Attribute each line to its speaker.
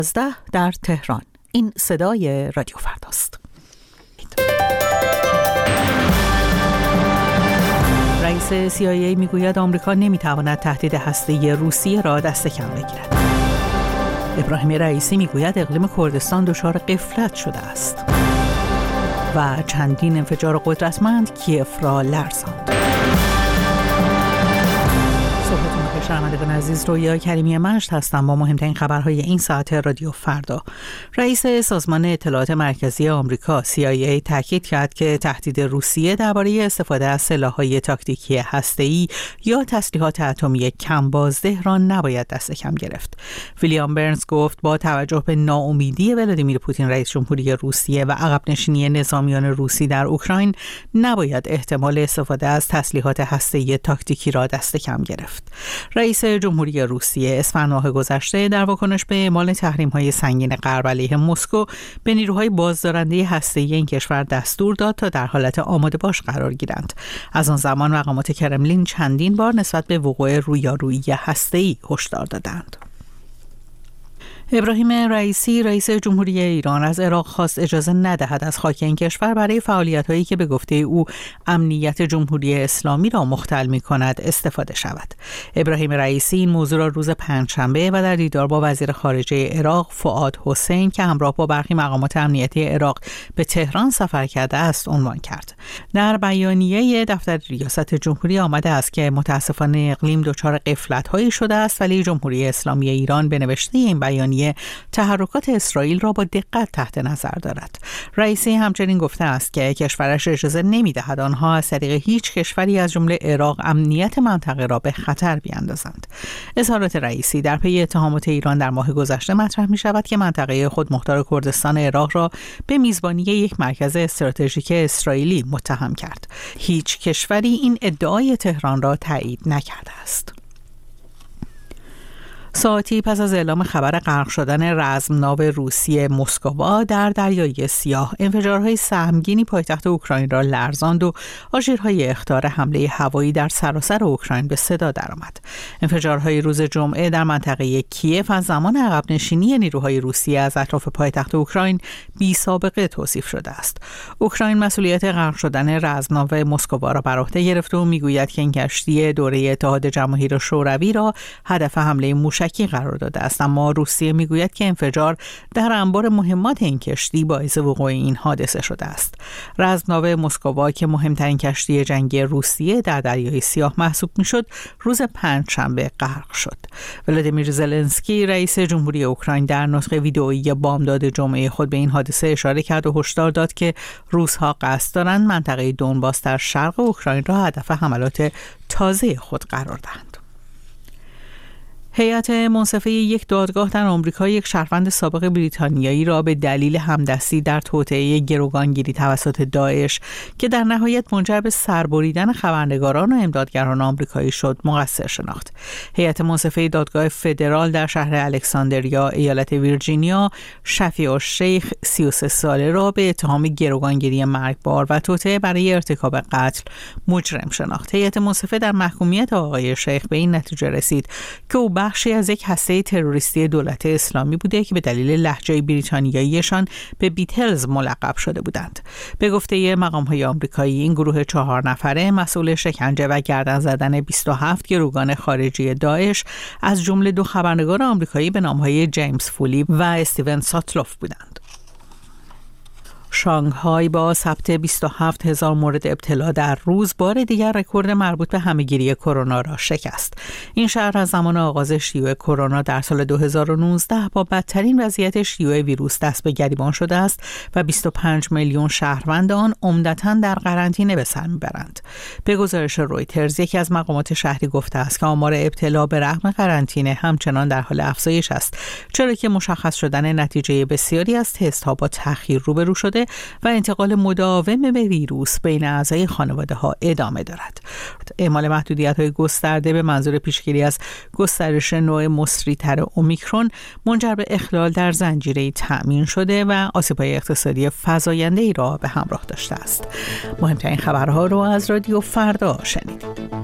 Speaker 1: در تهران. این صدای رادیو فرداست. رئیس CIA میگوید آمریکا نمیتواند تهدید هسته‌ای روسیه را دست کم بگیرد. ابراهیم رئیسی میگوید اقلیم کردستان دچار غفلت شده است. و چندین انفجار قدرتمند کیف را لرزاند. صبحتون بخیر شنوندگان عزیز، رویا کریمی مجد هستم با مهمترین خبرهای این ساعت رادیو فردا. رئیس سازمان اطلاعات مرکزی آمریکا CIA تاکید کرد که تهدید روسیه درباره استفاده از سلاح‌های تاکتیکی هسته‌ای یا تسلیحات اتمی کم بازده را نباید دست کم گرفت. ویلیام برنز گفت با توجه به ناامیدی ولادیمیر پوتین رئیس جمهوری روسیه و عقب نشینی نظامیان روسی در اوکراین نباید احتمال استفاده از تسلیحات هسته‌ای تاکتیکی را دست کم گرفت. رئیس جمهوری روسیه اسفند ماه گذشته در واکنش به اعمال تحریم‌های سنگین غرب علیه مسکو به نیروهای بازدارنده هسته‌ای این کشور دستور داد تا در حالت آماده باش قرار گیرند. از آن زمان مقامات کرملین چندین بار نسبت به وقوع رویارویی هسته‌ای هشدار دادند. ابراهیم رئیسی رئیس جمهوری ایران از عراق خواست اجازه ندهد از خاک این کشور برای فعالیت‌هایی که به گفته او امنیت جمهوری اسلامی را مختل می‌کند استفاده شود. ابراهیم رئیسی این موضوع را روز پنجشنبه و در دیدار با وزیر خارجه عراق فؤاد حسین که همراه با برخی مقامات امنیتی عراق به تهران سفر کرده است عنوان کرد. در بیانیه دفتر ریاست جمهوری آمده است که متاسفانه اقلیم دچار غفلت‌هایی شده است، ولی جمهوری اسلامی ایران به نوشته این بیانیه تحرکات اسرائیل را با دقت تحت نظر دارد. رئیسی همچنین گفته است که کشورش اجازه نمی‌دهد آنها از طریق هیچ کشوری از جمله عراق امنیت منطقه را به خطر بیاندازند. اظهارات رئیسی در پی اتهامات ایران در ماه گذشته مطرح می‌شود که منطقه خودمختار کردستان عراق را به میزبانی یک مرکز استراتژیک اسرائیلی متهم کرد. هیچ کشوری این ادعای تهران را تایید نکرده است. ساعتی پس از اعلام خبر غرق شدن رزمناو روسی مسکوا در دریای سیاه، انفجارهای سهمگینی پایتخت اوکراین را لرزاند و آژیرهای اخطار حمله هوایی در سراسر اوکراین به صدا درآمد. انفجارهای روز جمعه در منطقه کیف از زمان عقب نشینی نیروهای روسیه از اطراف پایتخت اوکراین بی سابقه توصیف شده است. اوکراین مسئولیت غرق شدن رزمناو مسکوا را بر عهده گرفته و میگوید که این کشتی دوره اتحاد جماهیر شوروی را هدف حمله موشکی قرار داده است، اما روسیه میگوید که انفجار در انبار مهمات این کشتی باعث وقوع این حادثه شده است. رزمناو مسکوا که مهمترین کشتی جنگی روسیه در دریای سیاه محسوب میشد، روز پنجشنبه غرق شد. ولادیمیر زلنسکی رئیس جمهوری اوکراین در نطق ویدئویی بامداد جمعه خود به این حادثه اشاره کرد و هشدار داد که روس‌ها قصد دارند منطقه دونباس در شرق اوکراین را هدف حملات تازه خود قرار دهند. هیئت منصفه یک دادگاه در آمریکا یک شهروند سابق بریتانیایی را به دلیل همدستی در توطئه گروگانگیری توسط داعش که در نهایت منجر به سربریدن خبرنگاران و امدادگران آمریکایی شد مقصر شناخت. هیئت منصفه دادگاه فدرال در شهر الکساندریا ایالت ویرجینیا شفیع الشیخ 33 ساله را به اتهام گروگانگیری مرگبار و توطئه برای ارتکاب قتل مجرم شناخت. هیئت منصفه در محکومیت آقای شیخ به این نتیجه رسید که او بخشی از یک هسته تروریستی دولت اسلامی بوده که به دلیل لهجه بریتانیاییشان به بیتلز ملقب شده بودند. به گفته مقام‌های آمریکایی این گروه 4 نفره مسئول شکنجه و گردن زدن 27 گروگان خارجی داعش از جمله 2 خبرنگار آمریکایی به نام‌های جیمز فولی و استیون ساتلوف بودند. شانگهای با ثبت 27,000 مورد ابتلا در روز بار دیگر رکورد مربوط به همهگیری کرونا را شکست. این شهر از زمان آغاز شیوع کرونا در سال 2019 با بدترین وضعیت شیوع ویروس دست به گریبان شده است و 25 میلیون شهروند آن عمدتاً در قرنطینه به سر میبرند. به گزارش رویترز یکی از مقامات شهری گفته است که آمار ابتلا به رغم قرنطینه همچنان در حال افزایش است، چرا که مشخص شدن نتیجه بسیاری از تست‌ها با تأخیر روبرو شده و انتقال مداوم به ویروس بین اعضای خانواده ها ادامه دارد. اعمال محدودیت‌های گسترده به منظور پیشگیری از گسترش نوع مصری‌تر اومیکرون منجر به اخلال در زنجیره تأمین شده و آسیب‌های اقتصادی فزاینده‌ای را به همراه داشته است. مهمترین خبرها را از رادیو فردا شنیدید.